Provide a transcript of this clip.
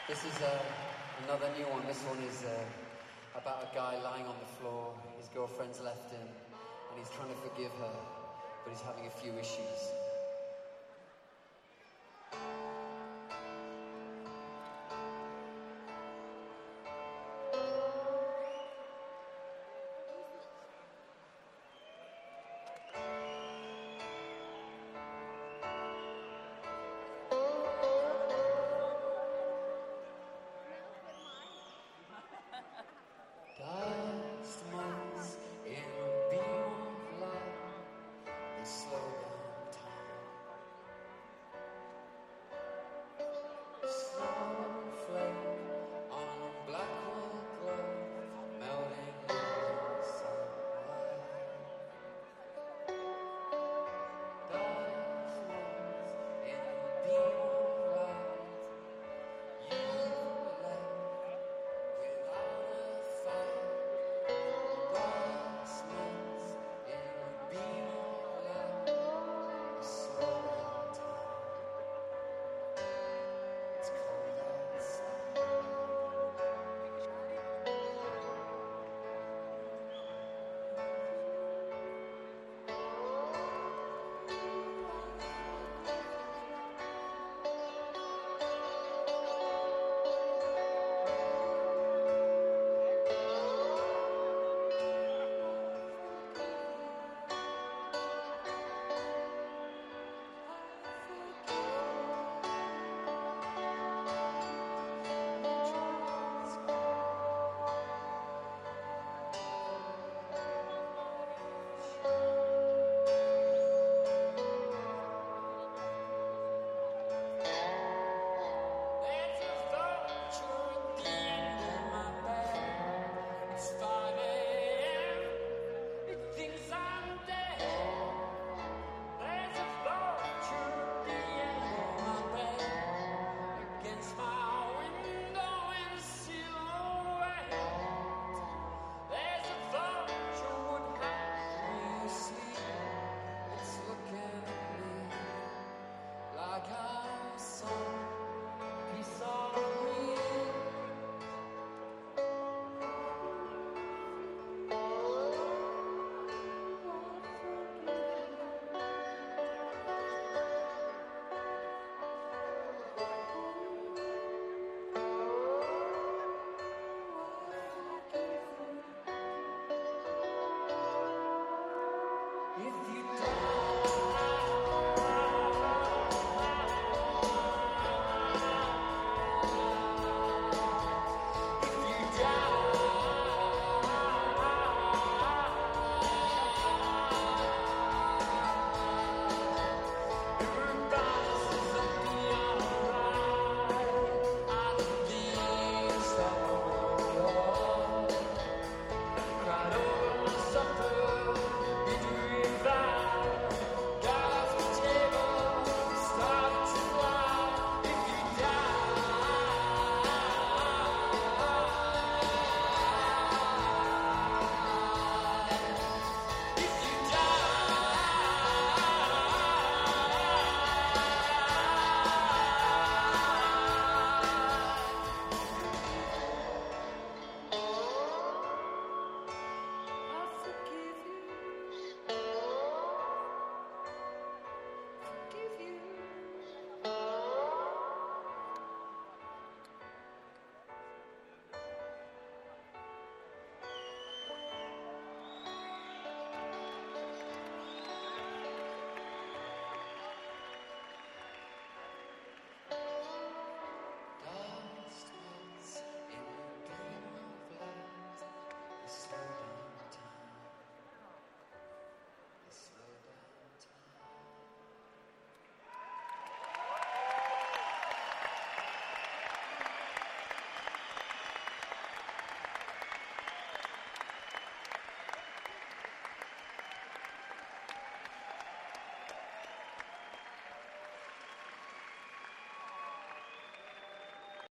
This is another new one. This one is about a guy lying on the floor. His girlfriend's left him, and he's trying to forgive her, but he's having a few issues. Last months in a beam of light, they slow down time. Snowflake on a Blackwell glove, melting in sunlight. Last months in a beam of light, you left without a fight. Last months in a beam of light, we slow down time. It's cold outside. There's a vulture at the end of my bed. It's 5 a.m. It thinks I'm dead. There's a vulture at the end of my bed against my